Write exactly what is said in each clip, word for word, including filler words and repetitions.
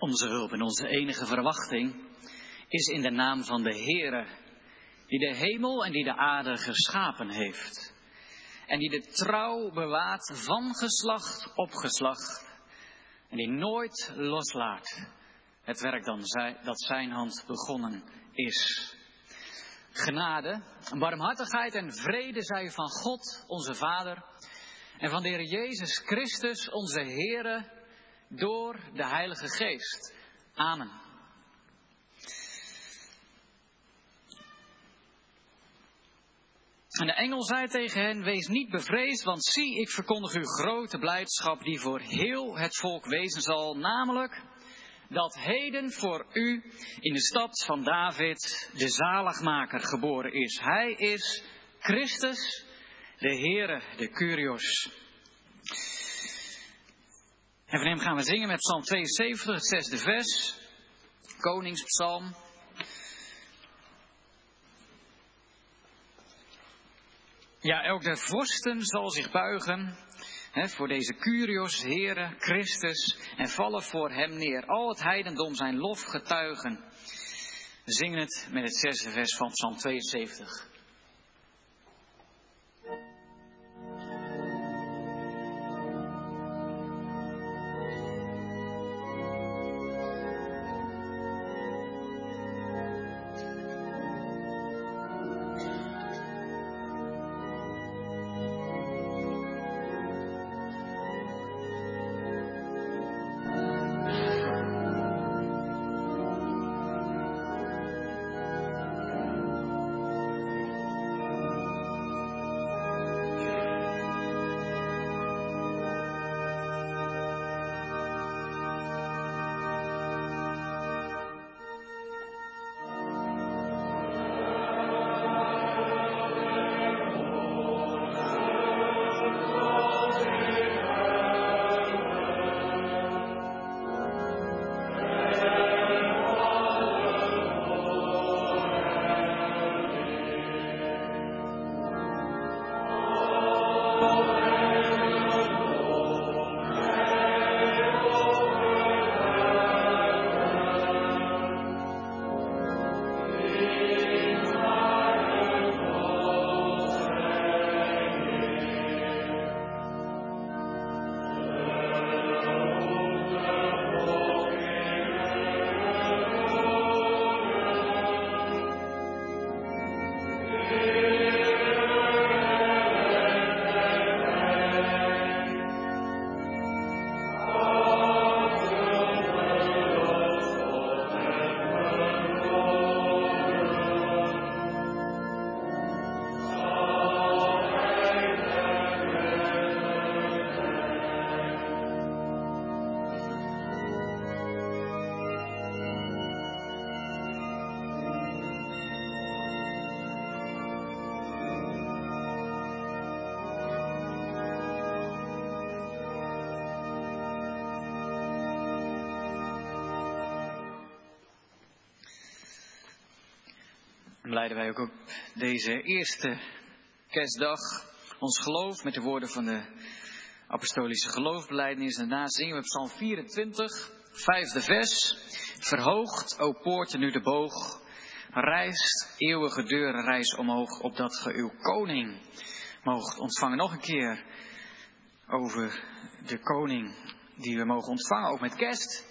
Onze hulp en onze enige verwachting is in de naam van de Heere, die de hemel en die de aarde geschapen heeft. En die de trouw bewaart van geslacht op geslacht. En die nooit loslaat het werk dan zij, dat zijn hand begonnen is. Genade, barmhartigheid en vrede zij van God, onze Vader, en van de Heer Jezus Christus, onze Heere, door de Heilige Geest. Amen. En de engel zei tegen hen, wees niet bevreesd, want zie, ik verkondig u grote blijdschap die voor heel het volk wezen zal, namelijk dat heden voor u in de stad van David de zaligmaker geboren is. Hij is Christus, de Heere, de Kyrios. En van hem gaan we zingen met Psalm tweeënzeventig, het zesde vers, Koningspsalm. Ja, elk der vorsten zal zich buigen he, voor deze Kyrios, Heere, Christus, en vallen voor hem neer. Al het heidendom zijn lof getuigen. We zingen het met het zesde vers van Psalm tweeënzeventig. Leiden wij ook op deze eerste kerstdag ons geloof met de woorden van de apostolische geloofsbelijdenis. En daarna zingen we Psalm vierentwintig, vijfde vers. Verhoogt, o poorten, nu de boog. Rijst, eeuwige deuren, rijs omhoog, opdat ge uw koning moogt ontvangen. Nog een keer over de koning die we mogen ontvangen, ook met kerst.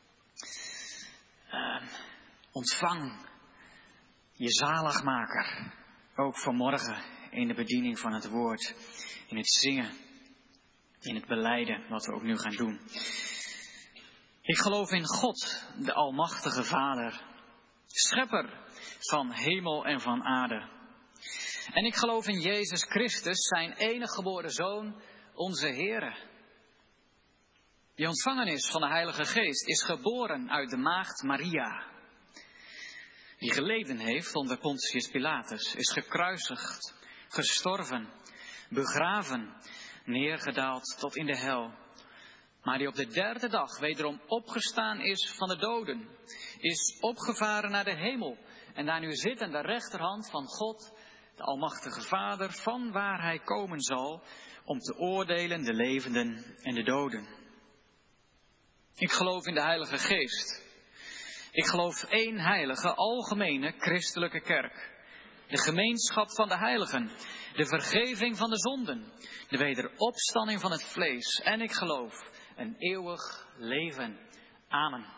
Uh, ontvang je zaligmaker, ook vanmorgen in de bediening van het woord, in het zingen, in het belijden, wat we ook nu gaan doen. Ik geloof in God, de almachtige Vader, schepper van hemel en van aarde. En ik geloof in Jezus Christus, zijn enige geboren Zoon, onze Heere, die ontvangen is van de Heilige Geest, is geboren uit de maagd Maria, die geleden heeft onder Pontius Pilatus, is gekruisigd, gestorven, begraven, neergedaald tot in de hel. Maar die op de derde dag wederom opgestaan is van de doden, is opgevaren naar de hemel en daar nu zit aan de rechterhand van God, de almachtige Vader, van waar hij komen zal om te oordelen de levenden en de doden. Ik geloof in de Heilige Geest. Ik geloof één heilige, algemene, christelijke kerk. De gemeenschap van de heiligen. De vergeving van de zonden. De wederopstanding van het vlees. En ik geloof een eeuwig leven. Amen.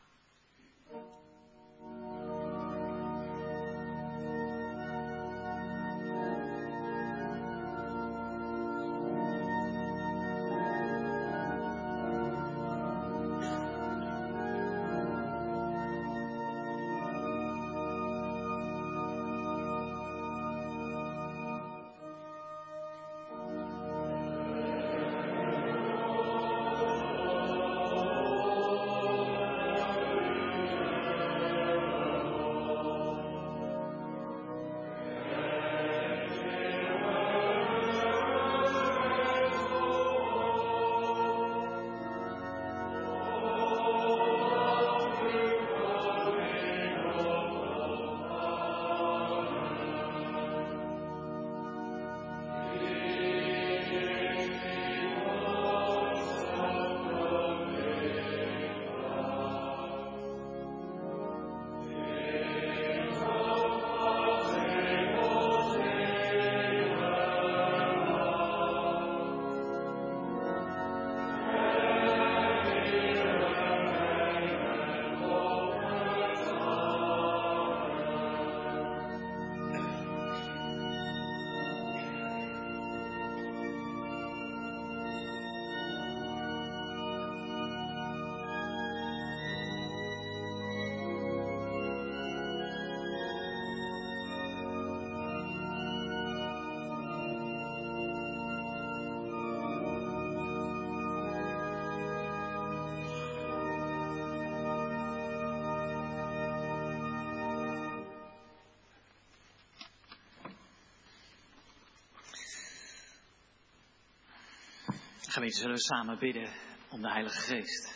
Gemeente, zullen we samen bidden om de Heilige Geest.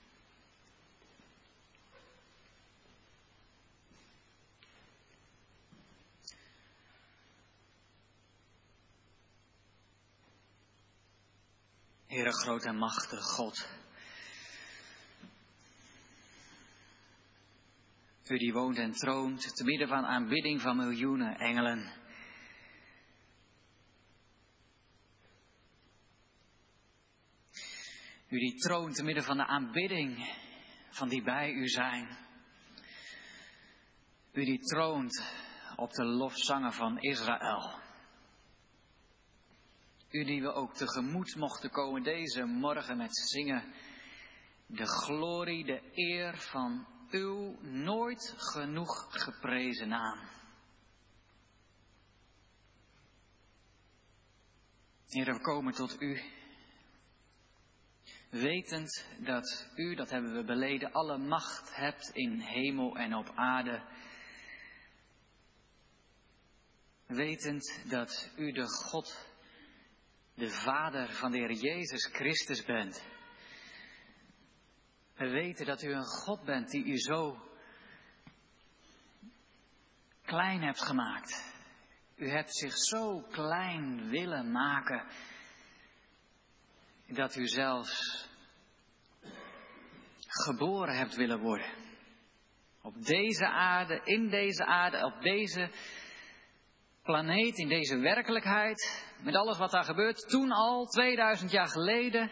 Heere, groot en machtig God. U die woont en troont te midden van aanbidding van miljoenen engelen. U die troont te midden van de aanbidding van die bij u zijn. U die troont op de lofzangen van Israël. U die we ook tegemoet mochten komen deze morgen met zingen. De glorie, de eer van uw nooit genoeg geprezen naam. Heer, we komen tot u. Wetend dat u, dat hebben we beleden, alle macht hebt in hemel en op aarde. Wetend dat u de God, de Vader van de Heer Jezus Christus bent. We weten dat u een God bent die u zo klein hebt gemaakt. U hebt zich zo klein willen maken dat u zelfs geboren hebt willen worden. Op deze aarde, in deze aarde, op deze planeet, in deze werkelijkheid, met alles wat daar gebeurt, toen al, tweeduizend jaar geleden.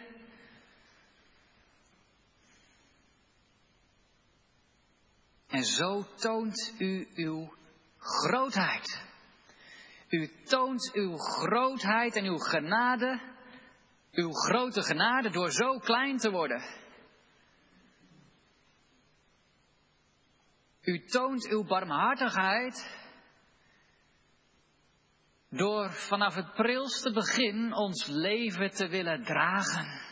En zo toont u uw grootheid. U toont uw grootheid en uw genade, uw grote genade, door zo klein te worden. U toont uw barmhartigheid door vanaf het prilste begin ons leven te willen dragen.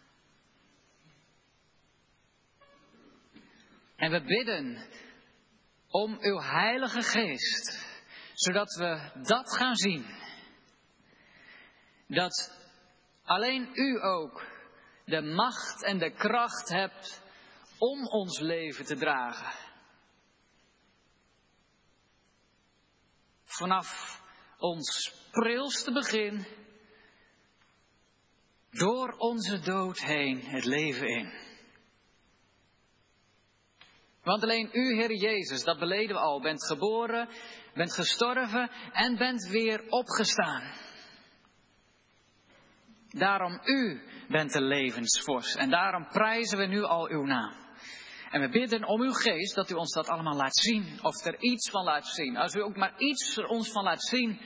En we bidden om uw Heilige Geest, zodat we dat gaan zien. Dat alleen u ook de macht en de kracht hebt om ons leven te dragen. Vanaf ons prilste begin, door onze dood heen het leven in. Want alleen u, Heer Jezus, dat beleden we al, bent geboren, bent gestorven en bent weer opgestaan. Daarom u bent de levensvorst en daarom prijzen we nu al uw naam. En we bidden om uw geest dat u ons dat allemaal laat zien, of er iets van laat zien. Als u ook maar iets er ons van laat zien,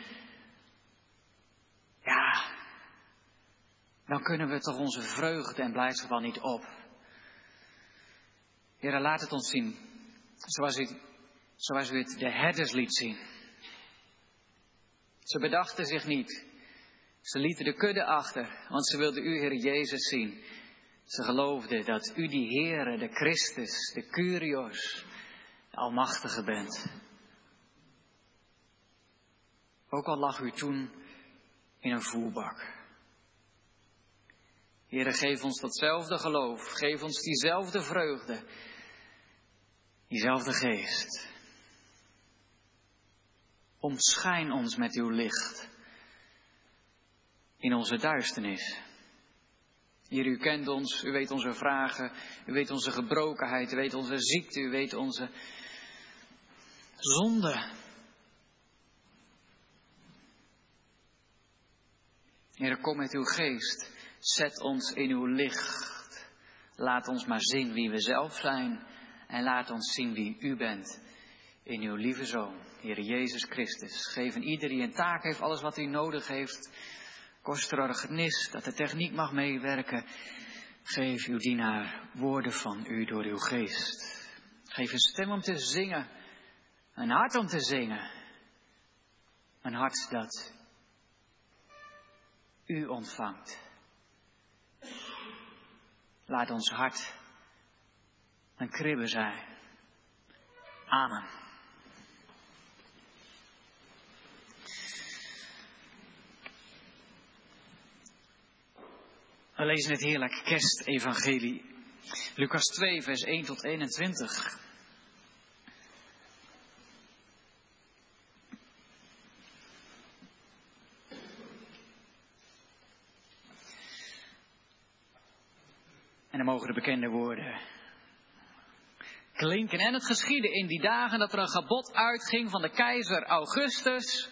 ja, dan kunnen we toch onze vreugde en blijdschap al niet op. Heer, laat het ons zien, zoals u, zoals u het de herders liet zien. Ze bedachten zich niet. Ze lieten de kudde achter, want ze wilden u, Heer Jezus, zien. Ze geloofden dat u die Heere, de Christus, de Kyrios, de Almachtige bent. Ook al lag u toen in een voerbak. Heere, geef ons datzelfde geloof, geef ons diezelfde vreugde, diezelfde geest. Omschijn ons met uw licht in onze duisternis. Heer, u kent ons, u weet onze vragen, u weet onze gebrokenheid, u weet onze ziekte, u weet onze zonde. Heer, kom met uw geest, zet ons in uw licht. Laat ons maar zien wie we zelf zijn en laat ons zien wie u bent in uw lieve Zoon, Heer Jezus Christus. Geef aan ieder die een taak heeft, alles wat hij nodig heeft. Kost er genis, dat de techniek mag meewerken. Geef uw dienaar woorden van u door uw geest. Geef een stem om te zingen. Een hart om te zingen. Een hart dat u ontvangt. Laat ons hart een kribbe zijn. Amen. We lezen het heerlijk kerstevangelie. Lucas twee, vers één tot eenentwintig. En dan mogen de bekende woorden klinken. En het geschiedde in die dagen dat er een gebod uitging van de keizer Augustus.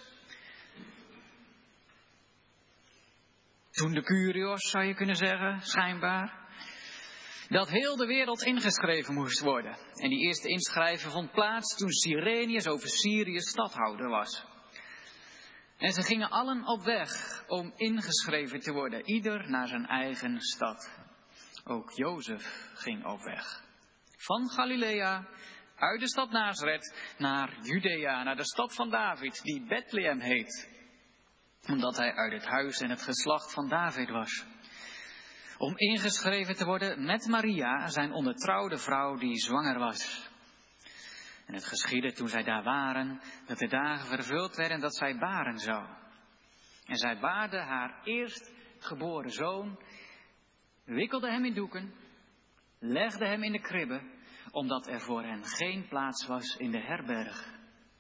Toen de Kyrios, zou je kunnen zeggen, schijnbaar. Dat heel de wereld ingeschreven moest worden. En die eerste inschrijving vond plaats toen Cyrenius over Syrië stadhouder was. En ze gingen allen op weg om ingeschreven te worden. Ieder naar zijn eigen stad. Ook Jozef ging op weg. Van Galilea, uit de stad Nazareth, naar Judea, naar de stad van David, die Bethlehem heet. Omdat hij uit het huis en het geslacht van David was. Om ingeschreven te worden met Maria, zijn ondertrouwde vrouw die zwanger was. En het geschiedde toen zij daar waren, dat de dagen vervuld werden dat zij baren zou. En zij baarde haar eerstgeboren zoon, wikkelde hem in doeken, legde hem in de kribbe, omdat er voor hen geen plaats was in de herberg.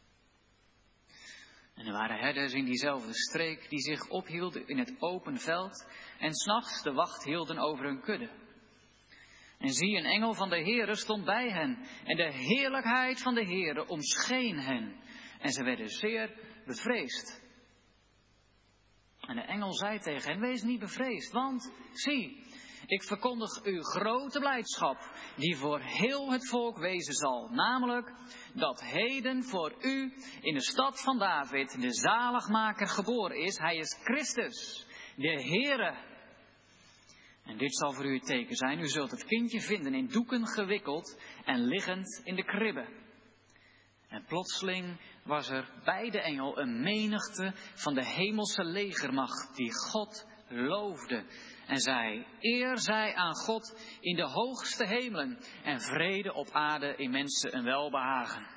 En er waren herders in diezelfde streek die zich ophielden in het open veld en 's nachts de wacht hielden over hun kudde. En zie, een engel van de Heere stond bij hen en de heerlijkheid van de Heere omscheen hen. En ze werden zeer bevreesd. En de engel zei tegen hen, wees niet bevreesd, want zie, ik verkondig u grote blijdschap, die voor heel het volk wezen zal. Namelijk, dat heden voor u in de stad van David de zaligmaker geboren is. Hij is Christus, de Heere. En dit zal voor u het teken zijn. U zult het kindje vinden in doeken gewikkeld en liggend in de kribbe. En plotseling was er bij de engel een menigte van de hemelse legermacht die God loofde. En zei, eer zij aan God in de hoogste hemelen en vrede op aarde in mensen een welbehagen.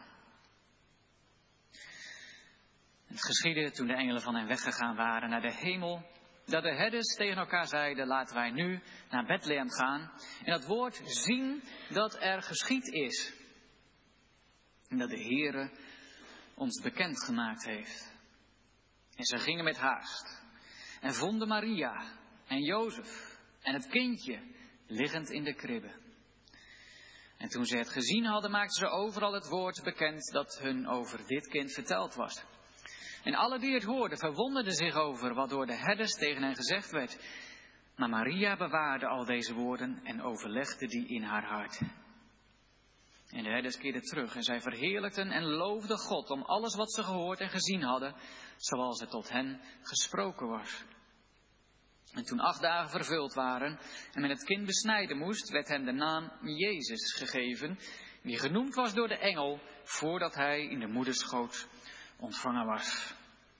Het geschiedde toen de engelen van hen weggegaan waren naar de hemel, dat de herders tegen elkaar zeiden, laten wij nu naar Bethlehem gaan en dat woord zien dat er geschied is. En dat de Heere ons bekendgemaakt heeft. En ze gingen met haast en vonden Maria en Jozef en het kindje liggend in de kribbe. En toen ze het gezien hadden, maakten ze overal het woord bekend dat hun over dit kind verteld was. En alle die het hoorden verwonderden zich over wat door de herders tegen hen gezegd werd. Maar Maria bewaarde al deze woorden en overlegde die in haar hart. En de herders keerden terug en zij verheerlijkten en loofden God om alles wat ze gehoord en gezien hadden, zoals het tot hen gesproken was. En toen acht dagen vervuld waren en men het kind besnijden moest, werd hem de naam Jezus gegeven, die genoemd was door de engel voordat hij in de moederschoot ontvangen was.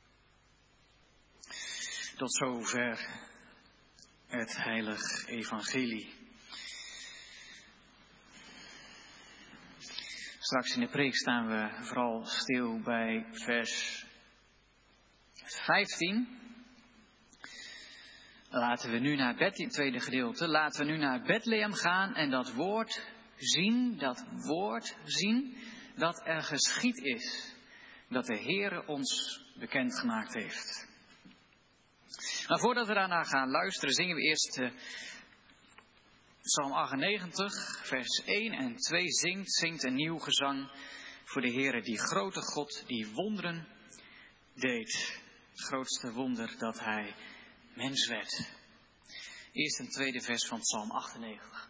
Tot zover het heilig evangelie. Straks in de preek staan we vooral stil bij vers vijftien. Laten we nu naar Bethlehem, het tweede gedeelte, laten we nu naar Bethlehem gaan en dat woord zien, dat woord zien, dat er geschied is, dat de Heere ons bekendgemaakt heeft. Maar voordat we daarna gaan luisteren, zingen we eerst uh, Psalm achtennegentig, vers één en twee, zingt, zingt een nieuw gezang voor de Heere, die grote God, die wonderen deed. Het grootste wonder dat hij mens werd. Eerst een tweede vers van Psalm achtennegentig.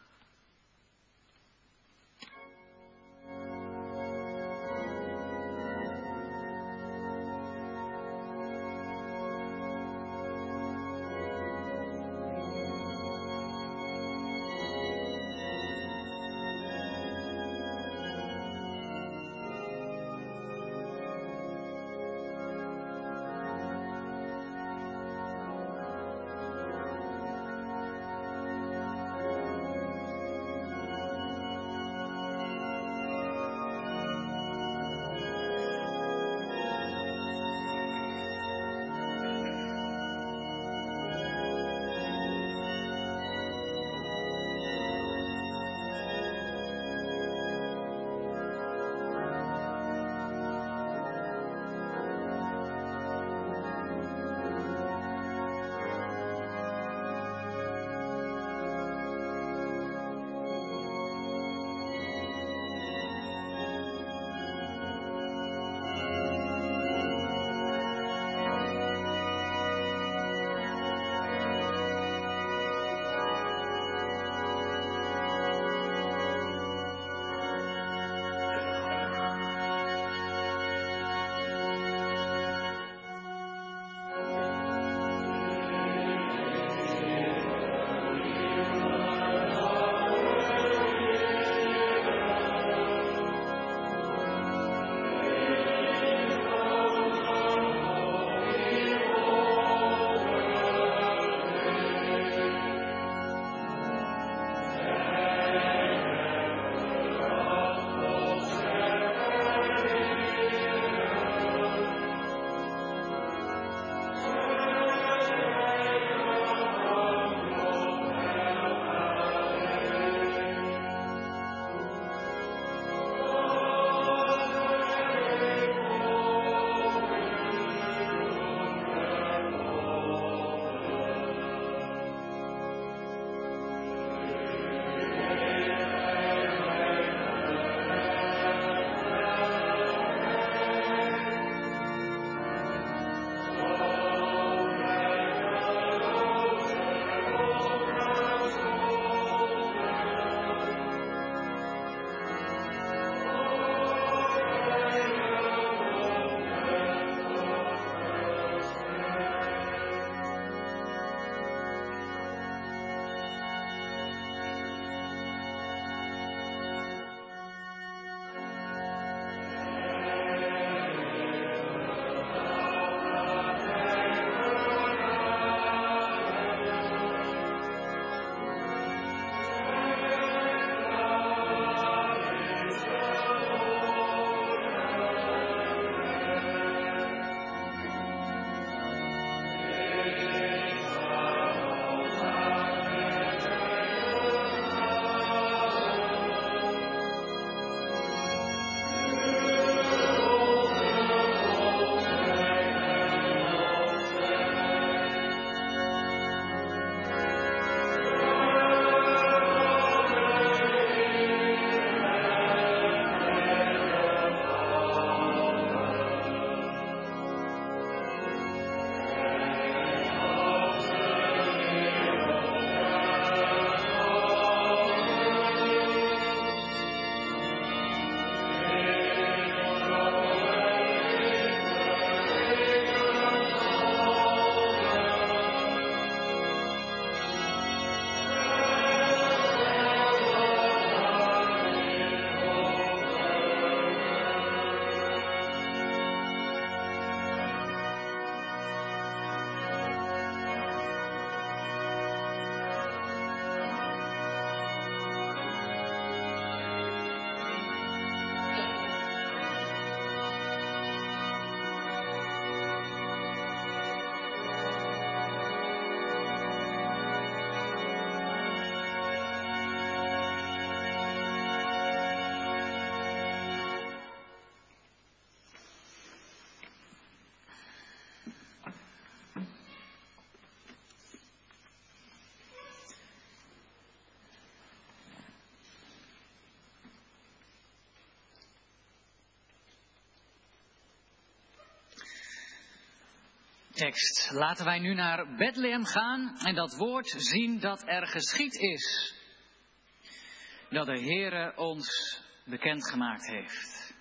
tekst. Laten wij nu naar Bethlehem gaan en dat woord zien dat er geschied is. Dat de Heere ons bekendgemaakt heeft.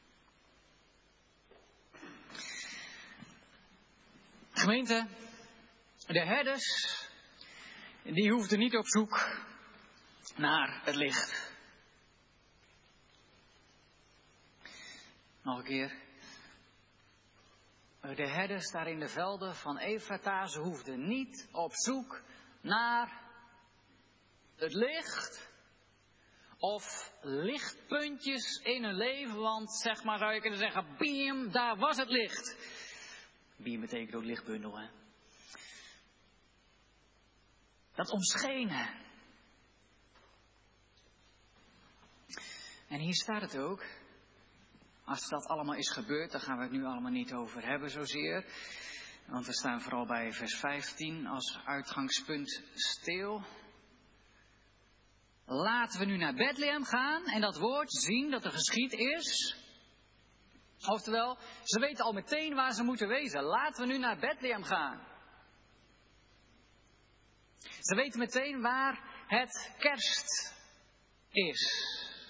Gemeente, de herders, die hoefden niet op zoek naar het licht. Nog een keer. De herders daar in de velden van Efrata, ze hoefden niet op zoek naar het licht. Of lichtpuntjes in hun leven, want zeg maar zou je kunnen zeggen, biem, daar was het licht. Biem betekent ook lichtbundel, hè. Dat omschenen. En hier staat het ook. Als dat allemaal is gebeurd, daar gaan we het nu allemaal niet over hebben zozeer. Want we staan vooral bij vers vijftien als uitgangspunt stil. Laten we nu naar Bethlehem gaan en dat woord zien dat er geschied is. Oftewel, ze weten al meteen waar ze moeten wezen. Laten we nu naar Bethlehem gaan. Ze weten meteen waar het kerst is.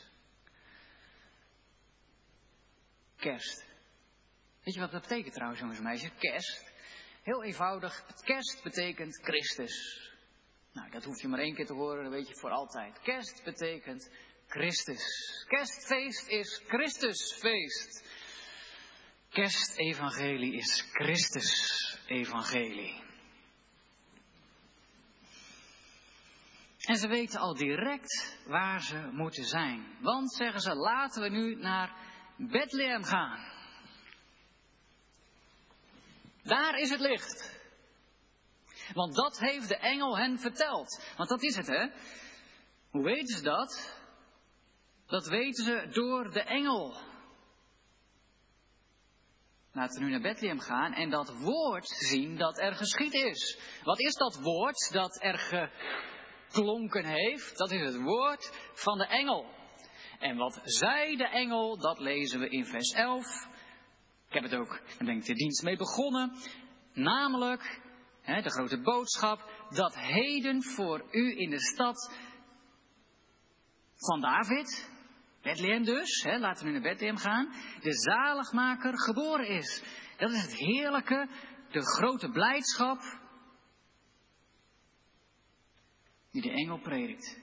Kerst. Weet je wat dat betekent trouwens, jongens en meisjes? Kerst. Heel eenvoudig. Het kerst betekent Christus. Nou, dat hoef je maar één keer te horen, dan weet je het voor altijd. Kerst betekent Christus. Kerstfeest is Christusfeest. Kerstevangelie is Christus-evangelie. En ze weten al direct waar ze moeten zijn. Want, zeggen ze, laten we nu naar Bethlehem gaan. Daar is het licht. Want dat heeft de engel hen verteld. Want dat is het, hè. Hoe weten ze dat? Dat weten ze door de engel. Laten we nu naar Bethlehem gaan en dat woord zien dat er geschied is. Wat is dat woord dat er geklonken heeft? Dat is het woord van de engel. En wat zei de engel, dat lezen we in vers elf. Ik heb het ook, daar ben ik de dienst mee begonnen. Namelijk, hè, de grote boodschap, dat heden voor u in de stad van David, Bethlehem dus, hè, laten we nu naar Bethlehem gaan, de zaligmaker geboren is. Dat is het heerlijke, de grote blijdschap die de engel predikt.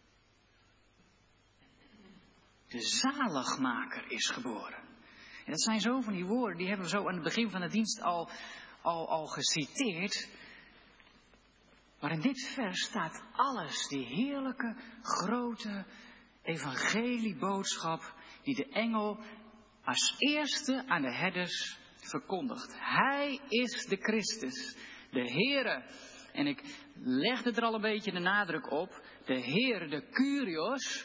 De zaligmaker is geboren. En dat zijn zo van die woorden, die hebben we zo aan het begin van de dienst al, al, al geciteerd. Maar in dit vers staat alles, die heerlijke, grote evangelieboodschap die de engel als eerste aan de herders verkondigt. Hij is de Christus, de Heere. En ik legde er al een beetje de nadruk op, de Heer, de Kyrios,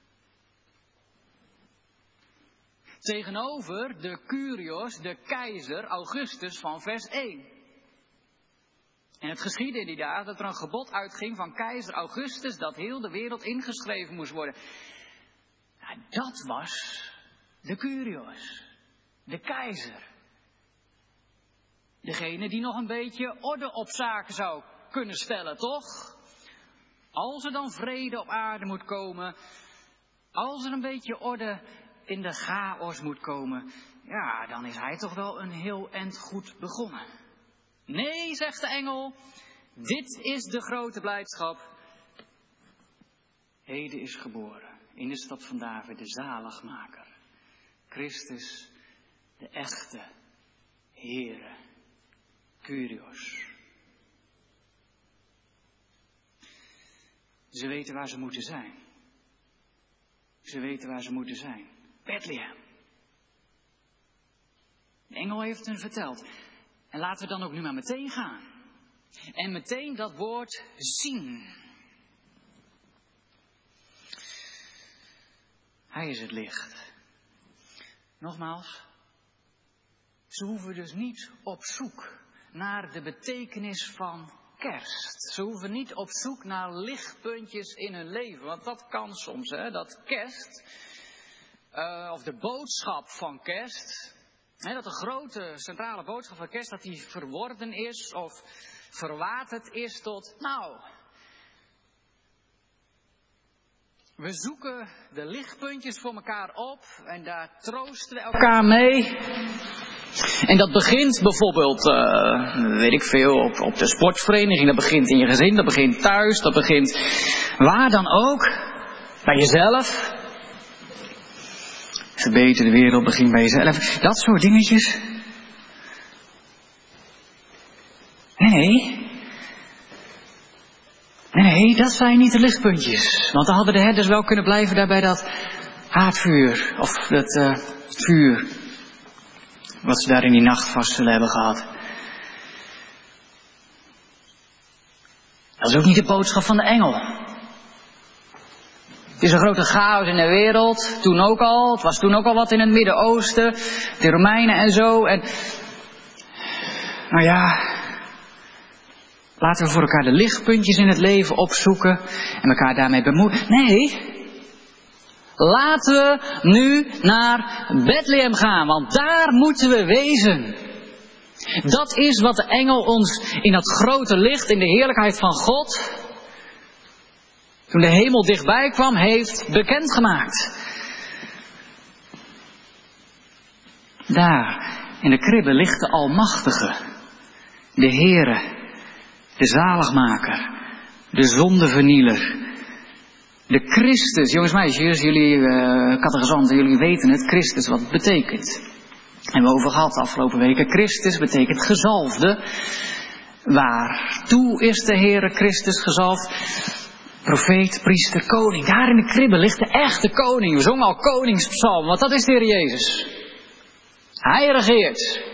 tegenover de Kyrios, de keizer, Augustus van vers één. En het geschiedde in die dagen dat er een gebod uitging van keizer Augustus dat heel de wereld ingeschreven moest worden. Ja, dat was de Kyrios, de keizer. Degene die nog een beetje orde op zaken zou kunnen stellen, toch? Als er dan vrede op aarde moet komen, als er een beetje orde in de chaos moet komen, ja, dan is hij toch wel een heel eind goed begonnen. Nee, zegt de engel, dit is de grote blijdschap. Heden is geboren in de stad van David de zaligmaker. Christus, de echte Heere, Kyrios. Ze weten waar ze moeten zijn. Ze weten waar ze moeten zijn. Bethlehem. De engel heeft hen verteld. En laten we dan ook nu maar meteen gaan. En meteen dat woord zien. Hij is het licht. Nogmaals. Ze hoeven dus niet op zoek naar de betekenis van kerst. Ze hoeven niet op zoek naar lichtpuntjes in hun leven. Want dat kan soms, hè. Dat kerst, uh, of de boodschap van kerst, He, dat de grote centrale boodschap van kerst, dat die verworden is of verwaterd is tot, nou, we zoeken de lichtpuntjes voor elkaar op en daar troosten we elkaar mee. En dat begint bijvoorbeeld, uh, weet ik veel, op, op de sportvereniging, dat begint in je gezin, dat begint thuis, dat begint waar dan ook, bij jezelf. Verbeter de wereld, begin bij jezelf. Dat soort dingetjes. Nee. Nee, dat zijn niet de lichtpuntjes. Want dan hadden de herders wel kunnen blijven daar bij dat haardvuur. Of dat uh, vuur. Wat ze daar in die nacht vast zullen hebben gehad. Dat is ook niet de boodschap van de engel. Het is een grote chaos in de wereld, toen ook al. Het was toen ook al wat in het Midden-Oosten, de Romeinen en zo. En, nou ja, laten we voor elkaar de lichtpuntjes in het leven opzoeken en elkaar daarmee bemoeien. Nee, laten we nu naar Bethlehem gaan, want daar moeten we wezen. Dat is wat de engel ons in dat grote licht, in de heerlijkheid van God, toen de hemel dichtbij kwam, heeft bekendgemaakt. Daar, in de kribbe, ligt de Almachtige, de Heere, de Zaligmaker, de zondevernieler, de Christus. Jongens, meisjes, jullie uh, catechizanten, jullie weten het, Christus, wat het betekent. Hebben we over gehad de afgelopen weken. Christus betekent gezalfde. Waartoe is de Heere Christus gezalfd? Profeet, priester, koning. Daar in de kribbe ligt de echte koning. We zongen al koningspsalm, want dat is de Heer Jezus. Hij regeert.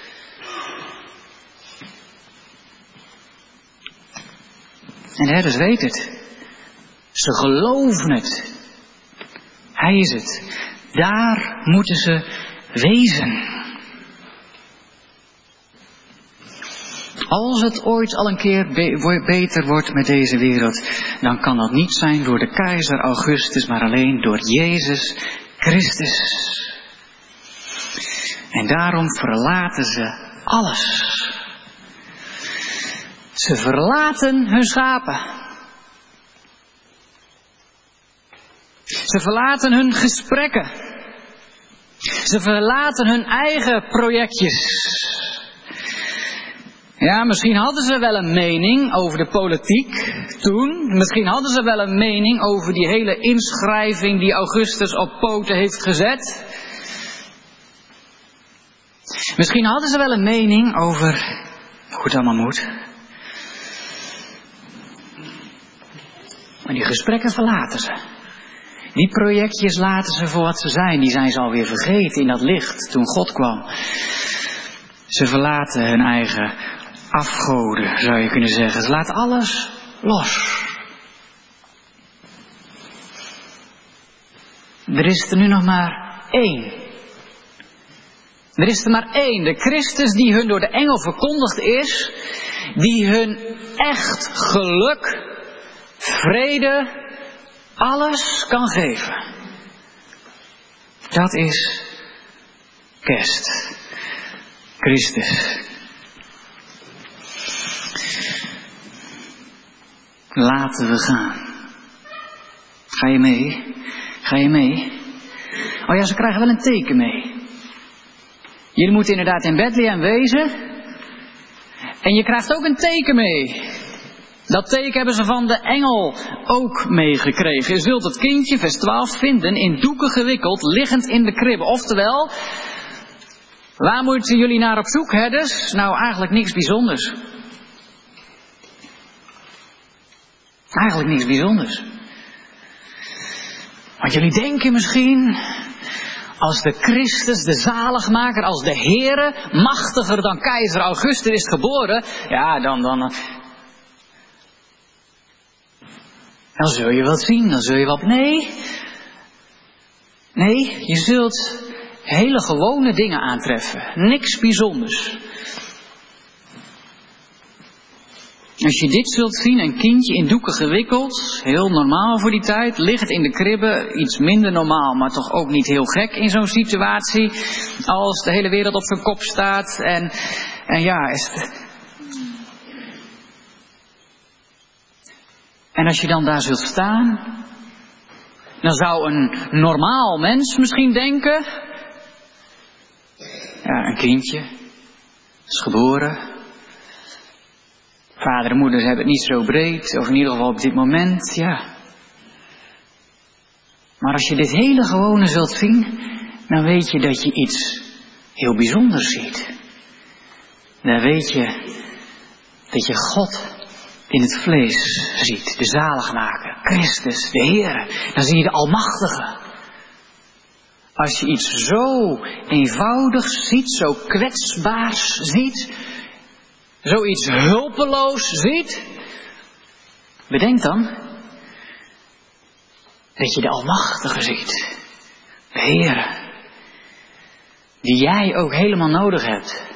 En de herders weten het. Ze geloven het. Hij is het. Daar moeten ze wezen. Als het ooit al een keer be- beter wordt met deze wereld, dan kan dat niet zijn door de keizer Augustus, maar alleen door Jezus Christus. En daarom verlaten ze alles. Ze verlaten hun schapen. Ze verlaten hun gesprekken. Ze verlaten hun eigen projectjes. Ja, misschien hadden ze wel een mening over de politiek toen. Misschien hadden ze wel een mening over die hele inschrijving die Augustus op poten heeft gezet. Misschien hadden ze wel een mening over hoe het allemaal moet. Maar die gesprekken verlaten ze. Die projectjes laten ze voor wat ze zijn. Die zijn ze alweer vergeten in dat licht toen God kwam. Ze verlaten hun eigen afgoden, zou je kunnen zeggen. Ze laten alles los. Er is er nu nog maar één. Er is er maar één. De Christus die hun door de engel verkondigd is. Die hun echt geluk, vrede, alles kan geven. Dat is kerst. Christus. Laten we gaan. Ga je mee? Ga je mee? Oh ja, ze krijgen wel een teken mee. Jullie moeten inderdaad in Bethlehem wezen. En je krijgt ook een teken mee. Dat teken hebben ze van de engel ook meegekregen. Je zult het kindje, vers twaalf, vinden in doeken gewikkeld, liggend in de kribbe. Oftewel, waar moeten jullie naar op zoek, herders? Nou, eigenlijk niks bijzonders. Eigenlijk niks bijzonders. Want jullie denken misschien, als de Christus, de zaligmaker, als de Heere, machtiger dan keizer Augustus is geboren, ja, dan, dan, dan zul je wat zien, dan zul je wat, nee, nee, je zult hele gewone dingen aantreffen, niks bijzonders. Als je dit zult zien, een kindje in doeken gewikkeld, heel normaal voor die tijd, ligt in de kribbe, iets minder normaal, maar toch ook niet heel gek in zo'n situatie, als de hele wereld op zijn kop staat en, en ja, is het... En als je dan daar zult staan, dan zou een normaal mens misschien denken, ja, een kindje is geboren. Vader en moeder hebben het niet zo breed, of in ieder geval op dit moment, ja. Maar als je dit hele gewone zult zien, dan weet je dat je iets heel bijzonders ziet. Dan weet je dat je God in het vlees ziet, de zaligmaker, Christus, de Heer. Dan zie je de Almachtige. Als je iets zo eenvoudigs ziet, zo kwetsbaars ziet, zoiets hulpeloos ziet, bedenk dan dat je de Almachtige ziet, de Heer, die jij ook helemaal nodig hebt.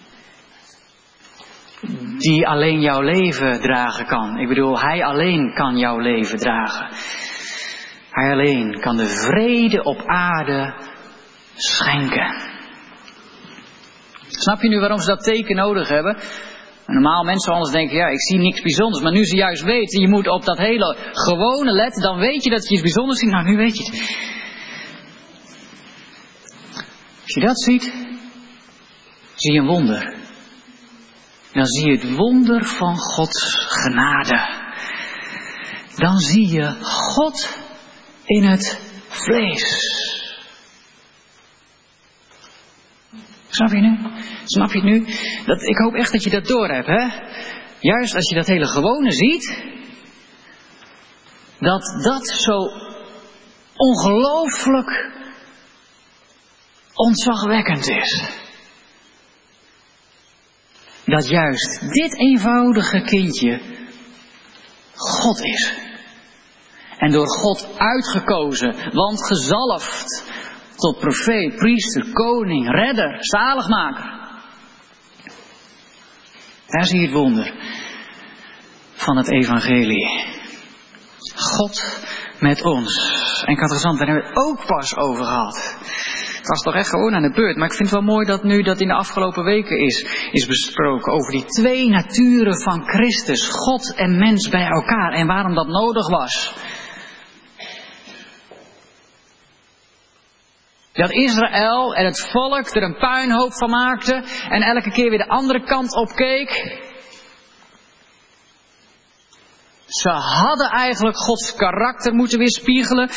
Die alleen jouw leven dragen kan. Ik bedoel, Hij alleen kan jouw leven dragen. Hij alleen kan de vrede op aarde schenken. Snap je nu waarom ze dat teken nodig hebben? Normaal mensen anders denken, ja, ik zie niks bijzonders. Maar nu ze juist weten, je moet op dat hele gewone letten, dan weet je dat je iets bijzonders ziet. Nou, nu weet je het. Als je dat ziet, zie je een wonder. Dan zie je het wonder van Gods genade. Dan zie je God in het vlees. Snap je nu? Snap je het nu? Dat, ik hoop echt dat je dat doorhebt, hè? Juist als je dat hele gewone ziet, dat dat zo ongelooflijk ontzagwekkend is. Dat juist dit eenvoudige kindje God is. En door God uitgekozen, want gezalfd tot profeet, priester, koning, redder, zaligmaker. Daar zie je het wonder van het evangelie. God met ons. En interessant, daar hebben we het ook pas over gehad. Het was toch echt gewoon aan de beurt. Maar ik vind het wel mooi dat nu dat in de afgelopen weken is, is besproken. Over die twee naturen van Christus. God en mens bij elkaar. En waarom dat nodig was. Dat Israël en het volk er een puinhoop van maakte. En elke keer weer de andere kant op keek. Ze hadden eigenlijk Gods karakter moeten weerspiegelen.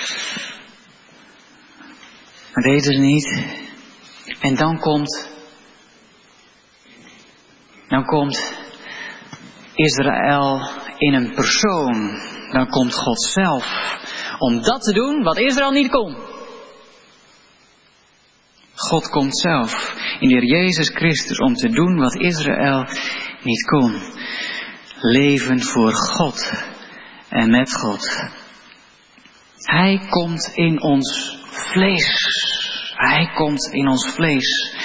Maar deden ze niet. En dan komt, dan komt Israël in een persoon. Dan komt God zelf. Om dat te doen wat Israël niet kon. God komt zelf in de Heer Jezus Christus om te doen wat Israël niet kon. Leven voor God en met God. Hij komt in ons vlees. Hij komt in ons vlees.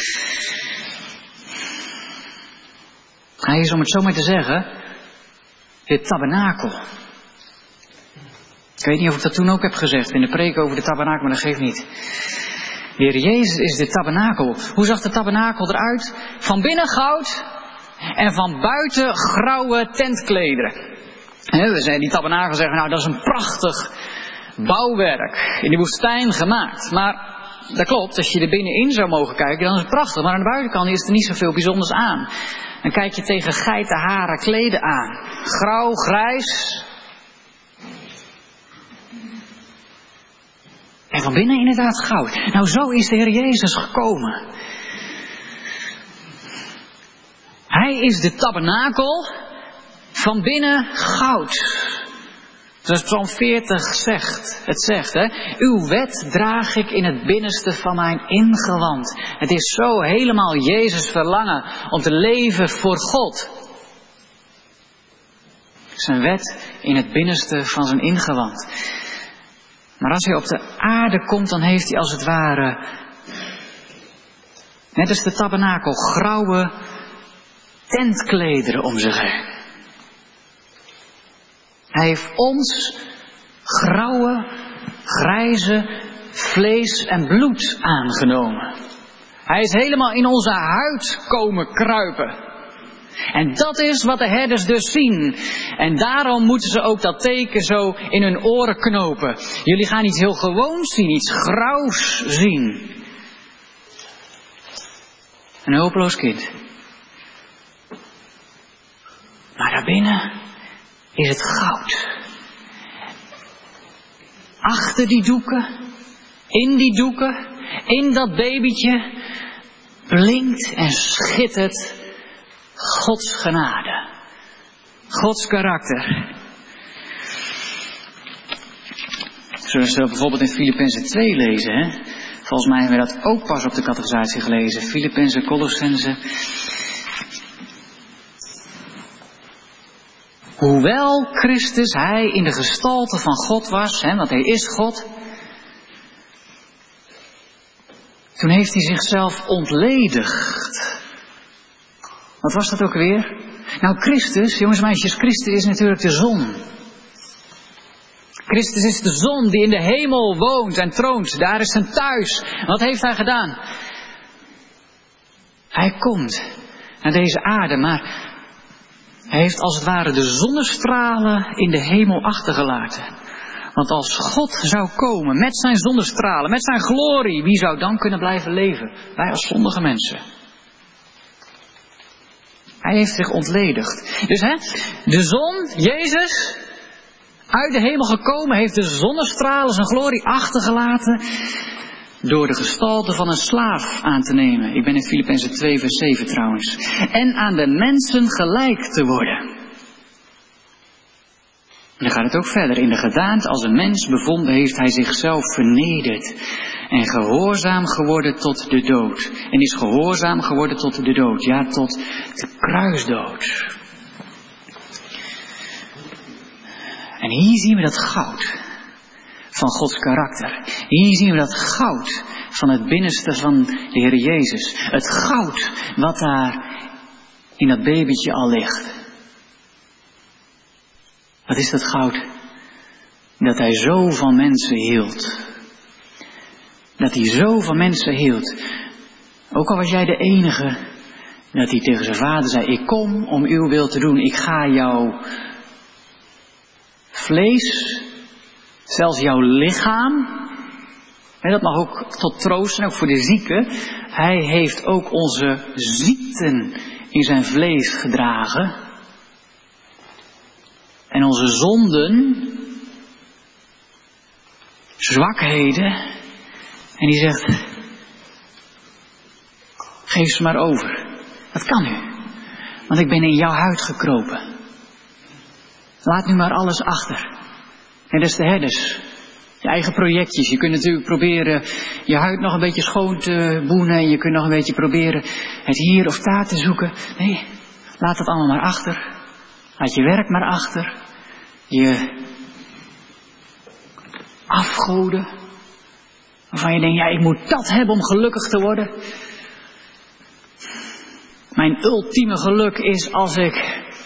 Hij is, om het zo maar te zeggen, het tabernakel. Ik weet niet of ik dat toen ook heb gezegd in de preek over de tabernakel, maar dat geeft niet. De Heer Jezus is de tabernakel. Hoe zag de tabernakel eruit? Van binnen goud en van buiten grauwe tentklederen. He, die tabernakel zeggen, nou dat is een prachtig bouwwerk in de woestijn gemaakt. Maar dat klopt, als je er binnenin zou mogen kijken, dan is het prachtig. Maar aan de buitenkant is er niet zoveel bijzonders aan. Dan kijk je tegen geitenharen kleden aan. Grauw, grijs. En van binnen inderdaad goud. Nou, zo is de Heer Jezus gekomen. Hij is de tabernakel, van binnen goud. Zoals Psalm veertig zegt, het zegt, hè. Uw wet draag ik in het binnenste van mijn ingewand. Het is zo helemaal Jezus verlangen om te leven voor God. Zijn wet in het binnenste van zijn ingewand. Maar als hij op de aarde komt, dan heeft hij als het ware, net als de tabernakel, grauwe tentklederen om zich heen. Hij heeft ons grauwe, grijze vlees en bloed aangenomen. Hij is helemaal in onze huid komen kruipen. En dat is wat de herders dus zien. En daarom moeten ze ook dat teken zo in hun oren knopen. Jullie gaan iets heel gewoons zien, iets grauws zien. Een hulpeloos kind. Maar daarbinnen is het goud. Achter die doeken, in die doeken, in dat babytje, blinkt en schittert Gods genade. Gods karakter. Zullen we bijvoorbeeld in Filippenzen twee lezen, hè? Volgens mij hebben we dat ook pas op de catechisatie gelezen. Filippenzen, Colossenzen. Hoewel Christus, hij in de gestalte van God was, hè, want hij is God. Toen heeft hij zichzelf ontledigd. Wat was dat ook weer? Nou, Christus, jongens en meisjes, Christus is natuurlijk de zon. Christus is de zon die in de hemel woont en troont. Daar is zijn thuis. Wat heeft hij gedaan? Hij komt naar deze aarde, maar hij heeft als het ware de zonnestralen in de hemel achtergelaten. Want als God zou komen met zijn zonnestralen, met zijn glorie, wie zou dan kunnen blijven leven? Wij als zondige mensen. Hij heeft zich ontledigd. Dus hè, de zon, Jezus, uit de hemel gekomen, heeft de zonnestralen zijn glorie achtergelaten door de gestalte van een slaaf aan te nemen. Ik ben in Filippenzen twee vers zeven trouwens. En aan de mensen gelijk te worden. En dan gaat het ook verder. In de gedaante als een mens bevonden heeft hij zichzelf vernederd. En gehoorzaam geworden tot de dood. En is gehoorzaam geworden tot de dood. Ja, tot de kruisdood. En hier zien we dat goud van Gods karakter. Hier zien we dat goud van het binnenste van de Heer Jezus. Het goud wat daar in dat babytje al ligt. Wat is dat goud? Dat hij zo van mensen hield. Dat hij zo van mensen hield. Ook al was jij de enige. Dat hij tegen zijn vader zei, ik kom om uw wil te doen. Ik ga jouw vlees, zelfs jouw lichaam. En dat mag ook tot troost zijn, ook voor de zieken. Hij heeft ook onze ziekten in zijn vlees gedragen. En onze zonden, zwakheden. En die zegt, geef ze maar over. Dat kan u. Want ik ben in jouw huid gekropen. Laat nu maar alles achter. En dat is de herders. Je eigen projectjes. Je kunt natuurlijk proberen je huid nog een beetje schoon te boenen. En je kunt nog een beetje proberen het hier of daar te zoeken. Nee, laat het allemaal maar achter. Laat je werk maar achter. Je afgoden. Waarvan je denkt, ja, ik moet dat hebben om gelukkig te worden. Mijn ultieme geluk is als ik...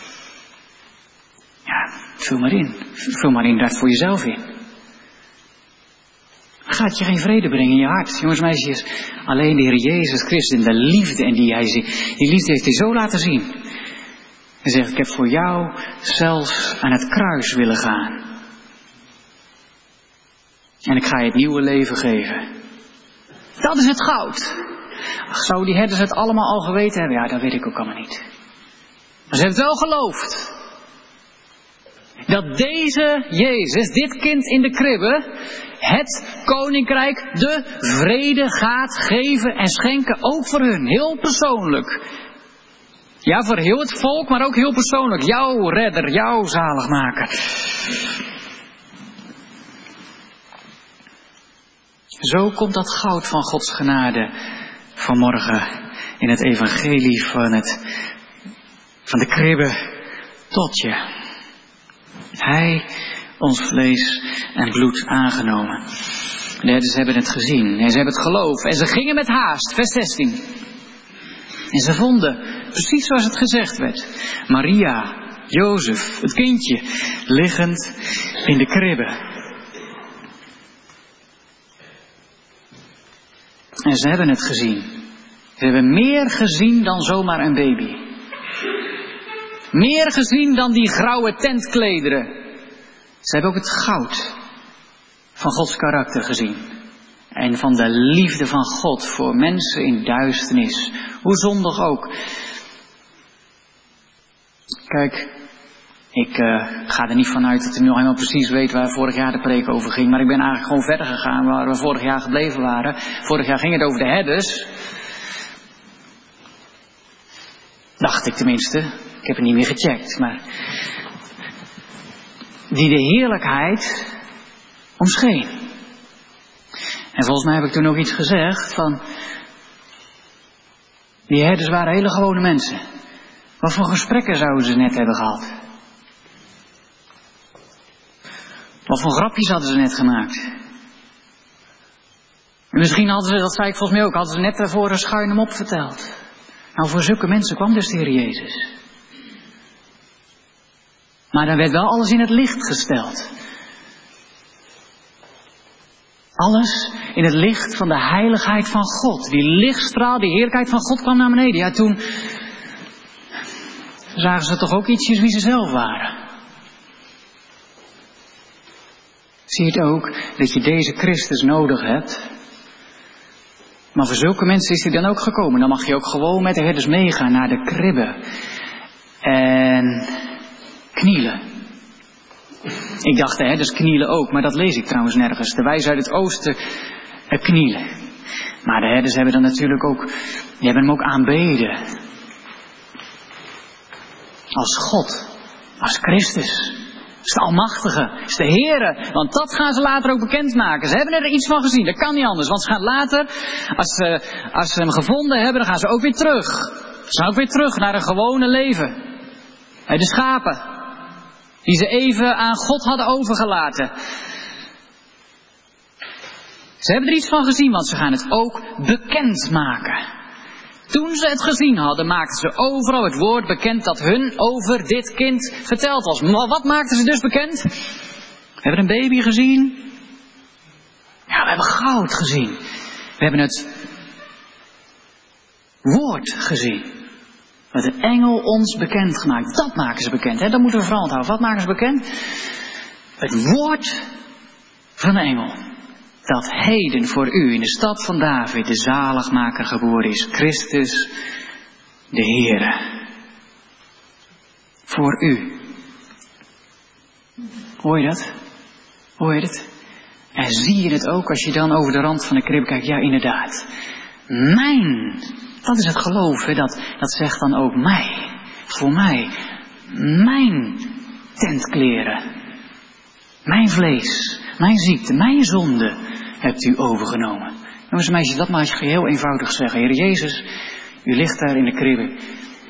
Ja, vul maar in. Vul maar in dat voor jezelf in. Gaat je geen vrede brengen in je hart. Jongens en meisjes, alleen de Heer Jezus Christus en de liefde en die hij ziet. Die liefde heeft hij zo laten zien. Hij zegt, ik heb voor jou zelfs aan het kruis willen gaan. En ik ga je het nieuwe leven geven. Dat is het goud. Ach, zou die herders het allemaal al geweten hebben? Ja, dat weet ik ook allemaal niet. Maar ze hebben het wel geloofd. Dat deze Jezus, dit kind in de kribbe, het koninkrijk, de vrede gaat geven en schenken. Ook voor hun, heel persoonlijk. Ja, voor heel het volk, maar ook heel persoonlijk. Jouw redder, jouw zaligmaker. Zo komt dat goud van Gods genade vanmorgen in het evangelie van, het, van de kribbe tot je. Hij, ons vlees en bloed aangenomen. De herders hebben het gezien en ze hebben het geloof en ze gingen met haast, vers zestien. En ze vonden, precies zoals het gezegd werd, Maria, Jozef, het kindje, liggend in de kribbe. En ze hebben het gezien. Ze hebben meer gezien dan zomaar een baby. Meer gezien dan die grauwe tentklederen. Ze hebben ook het goud van Gods karakter gezien. En van de liefde van God voor mensen in duisternis. Hoe zondig ook. Kijk, ik uh, ga er niet vanuit dat u nog helemaal precies weet waar vorig jaar de preek over ging. Maar ik ben eigenlijk gewoon verder gegaan waar we vorig jaar gebleven waren. Vorig jaar ging het over de herders. Dacht ik tenminste. Ik heb het niet meer gecheckt. Maar die de heerlijkheid omscheen. En volgens mij heb ik toen ook iets gezegd van... Die herders waren hele gewone mensen. Wat voor gesprekken zouden ze net hebben gehad? Wat voor grapjes hadden ze net gemaakt? En misschien hadden ze, dat zei ik volgens mij ook, hadden ze net daarvoor een schuin hem op verteld. Nou, voor zulke mensen kwam dus de Heer Jezus. Maar dan werd wel alles in het licht gesteld. Alles in het licht van de heiligheid van God. Die lichtstraal, die heerlijkheid van God kwam naar beneden. Ja, toen zagen ze toch ook ietsjes wie ze zelf waren. Zie je het ook, dat je deze Christus nodig hebt. Maar voor zulke mensen is hij dan ook gekomen. Dan mag je ook gewoon met de herders meegaan naar de kribbe. En knielen. Ik dacht de herders knielen ook, maar dat lees ik trouwens nergens. De wijzen uit het oosten uh, knielen. Maar de herders hebben dan natuurlijk ook, die hebben hem ook aanbeden. Als God, als Christus. Is de Almachtige, is de Heere. Want dat gaan ze later ook bekendmaken. Ze hebben er iets van gezien, dat kan niet anders. Want ze gaan later, als ze, als ze hem gevonden hebben, dan gaan ze ook weer terug. Ze gaan ook weer terug naar een gewone leven. De schapen, die ze even aan God hadden overgelaten. Ze hebben er iets van gezien, want ze gaan het ook bekendmaken. Toen ze het gezien hadden, maakten ze overal het woord bekend dat hun over dit kind verteld was. Maar wat maakten ze dus bekend? We hebben een baby gezien. Ja, we hebben goud gezien. We hebben het woord gezien. Wat de engel ons bekend gemaakt. Dat maken ze bekend. Hè? Dat moeten we vooral onthouden. Wat maken ze bekend? Het woord van de engel. Dat heden voor u in de stad van David de zaligmaker geboren is. Christus de Heere. Voor u. Hoor je dat? Hoor je het? En zie je het ook als je dan over de rand van de kribbe kijkt? Ja, inderdaad. Mijn. Dat is het geloof. Hè? Dat, dat zegt dan ook mij. Voor mij. Mijn tentkleren. Mijn vlees. Mijn ziekte. Mijn zonde. Hebt u overgenomen. Jongens en meisjes, dat mag je heel eenvoudig zeggen. Heer Jezus, u ligt daar in de kribbe.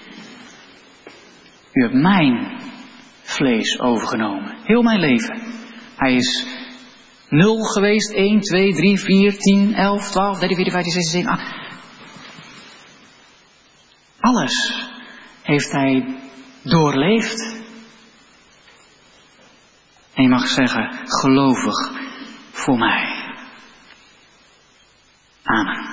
U hebt mijn vlees overgenomen. Heel mijn leven. Hij is nul geweest. één, twee, drie, vier, tien, elf, twaalf, dertien, veertien, vijftien, zestien, zeventien, achttien. Alles heeft hij doorleefd. En je mag zeggen, gelovig voor mij. Amen.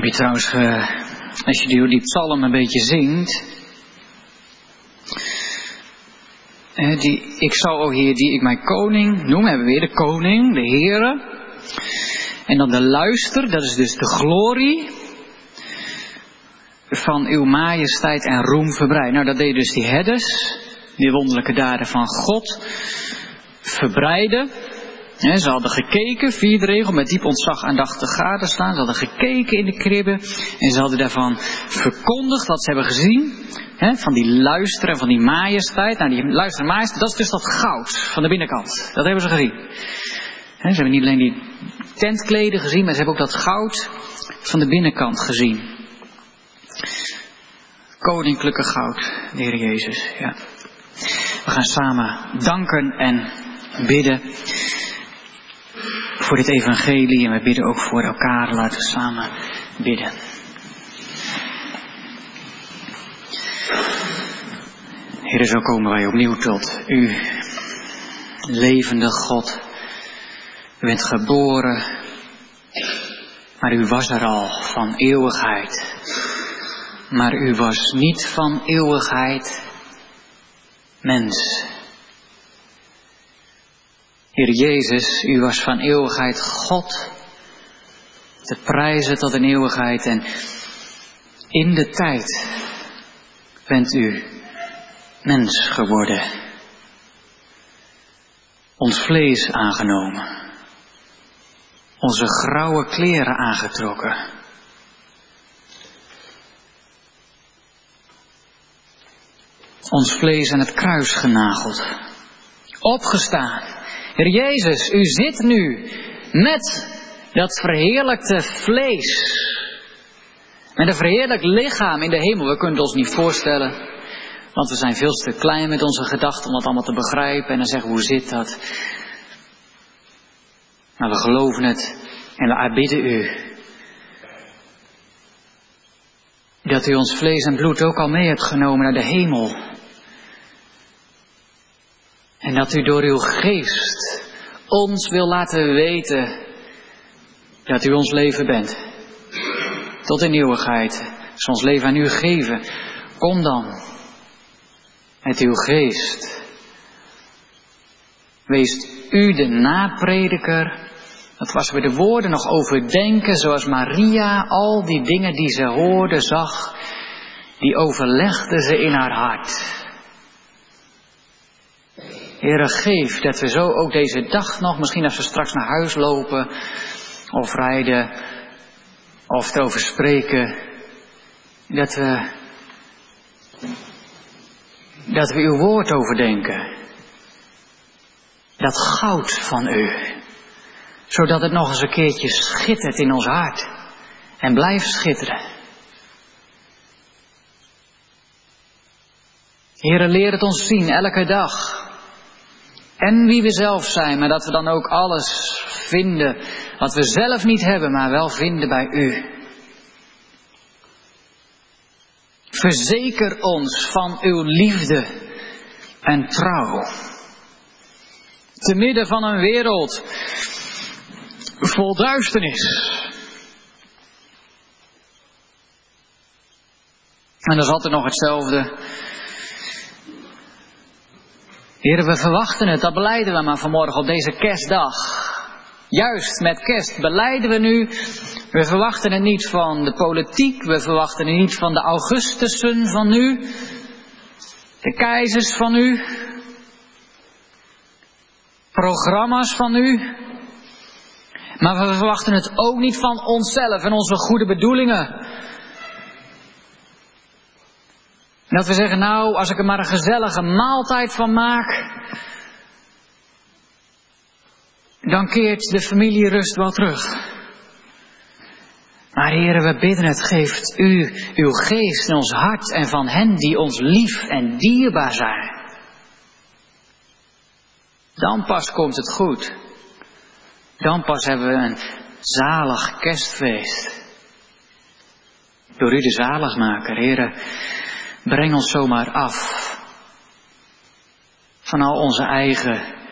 je trouwens, uh, als je die, die psalm een beetje zingt, uh, die, ik zal, o Heer, die ik mijn koning noem, hebben we weer de koning, de Heere. En dan de luister, dat is dus de glorie van uw majesteit en roem verbreid. Nou, dat deden dus die herders, die wonderlijke daden van God verbreiden. He, ze hadden gekeken, vierde regel, met diep ontzag aandachtig gadeslaan. Ze hadden gekeken in de kribben en ze hadden daarvan verkondigd wat ze hebben gezien. He, van die luister en van die majesteit. Nou, die luister en majesteit, dat is dus dat goud van de binnenkant. Dat hebben ze gezien. He, ze hebben niet alleen die tentkleden gezien, maar ze hebben ook dat goud van de binnenkant gezien. Koninklijke goud, de Heer Jezus. Ja. We gaan samen danken en bidden voor dit evangelie. En we bidden ook voor elkaar. Laten we samen bidden. Heer, zo komen wij opnieuw tot u, levende God. U bent geboren, maar u was er al van eeuwigheid. Maar u was niet van eeuwigheid mens. Heer Jezus, u was van eeuwigheid God, te prijzen tot een eeuwigheid. En in de tijd bent u mens geworden. Ons vlees aangenomen. Onze grauwe kleren aangetrokken. Ons vlees aan het kruis genageld. Opgestaan. Heer Jezus, u zit nu met dat verheerlijkte vlees. Met een verheerlijkt lichaam in de hemel. We kunnen het ons niet voorstellen. Want we zijn veel te klein met onze gedachten om dat allemaal te begrijpen. En dan zeggen we, hoe zit dat? Maar we geloven het en we aanbidden u. Dat u ons vlees en bloed ook al mee hebt genomen naar de hemel. En dat u door uw geest ons wil laten weten dat u ons leven bent. Tot in eeuwigheid. Als we ons leven aan u geven, kom dan met uw geest. Wees u de naprediker. Dat was we de woorden nog overdenken, zoals Maria al die dingen die ze hoorde, zag, die overlegde ze in haar hart. Heere, geef dat we zo ook deze dag nog, misschien als we straks naar huis lopen, of rijden, of erover spreken, dat we, dat we uw woord overdenken. Dat goud van u. Zodat het nog eens een keertje schittert in ons hart. En blijft schitteren. Heere, leer het ons zien elke dag. En wie we zelf zijn, maar dat we dan ook alles vinden wat we zelf niet hebben, maar wel vinden bij u. Verzeker ons van uw liefde en trouw. Te midden van een wereld vol duisternis. En dat is altijd nog hetzelfde. Heren, we verwachten het, dat belijden we maar vanmorgen op deze kerstdag. Juist met kerst belijden we nu. We verwachten het niet van de politiek, we verwachten het niet van de Augustussen van nu. De keizers van u. Programma's van u. Maar we verwachten het ook niet van onszelf en onze goede bedoelingen. Dat we zeggen, nou, als ik er maar een gezellige maaltijd van maak, dan keert de familierust wel terug. Maar heren, we bidden het, geeft u uw geest in ons hart en van hen die ons lief en dierbaar zijn. Dan pas komt het goed. Dan pas hebben we een zalig kerstfeest. Door u de zaligmaker, heren, breng ons zomaar af van al onze eigen